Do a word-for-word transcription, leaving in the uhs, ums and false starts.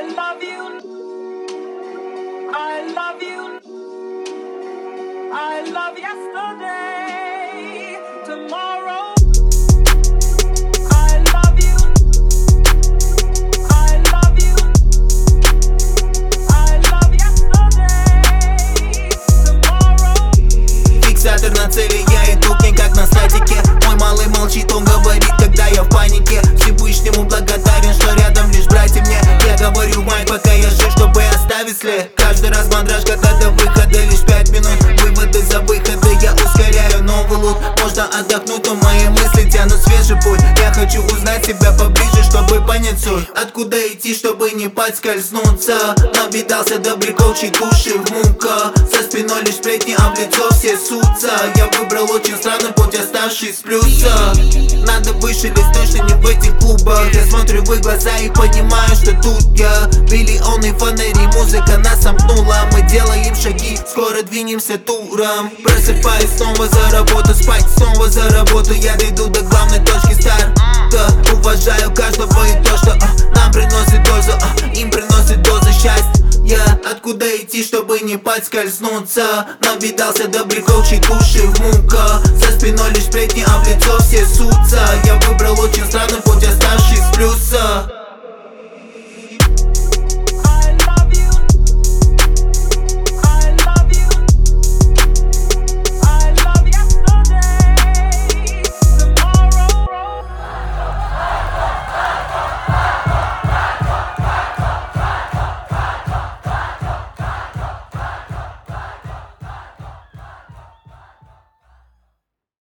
love you. I love you. I love yesterday, tomorrow. I love you. I love you. I love yesterday, tomorrow. Фиксатор на цели, я иду к ней как на статике. Мой малый молчит, он говорит, когда я в панике. Всевышнему благодарен, что рядом лишь братья мне. Я говорю в май, пока я жив, чтобы оставить след. Каждый раз мандраж, когда до выхода лишь пять минут. Выводы за выходы, я ускоряю новый лут. Можно отдохнуть, но мои мысли тянут свежий путь. Я хочу узнать себя поближе, чтобы понять суть. Откуда идти, чтобы не подскользнуться? Навидался добряков, чьи души в муках. За спиной лишь сплетни, а в лицо все ссутся. Я выбрал очень странный путь, оставший с плюса. Надо выше листнуть, что не в этих клубах. Я смотрю в их глаза и понимаю, что тут я. Миллионы фонарей, музыка нас сомкнула. Мы делаем шаги, скоро двинемся туром. Просыпаюсь снова за работу, спать снова за работу. Я дойду до главной точки старта. Уважаю каждого и то, что а, нам приносит дозу, а, им приносит дозу счастья. Откуда идти, чтобы не подскользнуться? Навидался добряков, чьи души в муках. За спиной лишь сплетни, а в лицо все ссутся.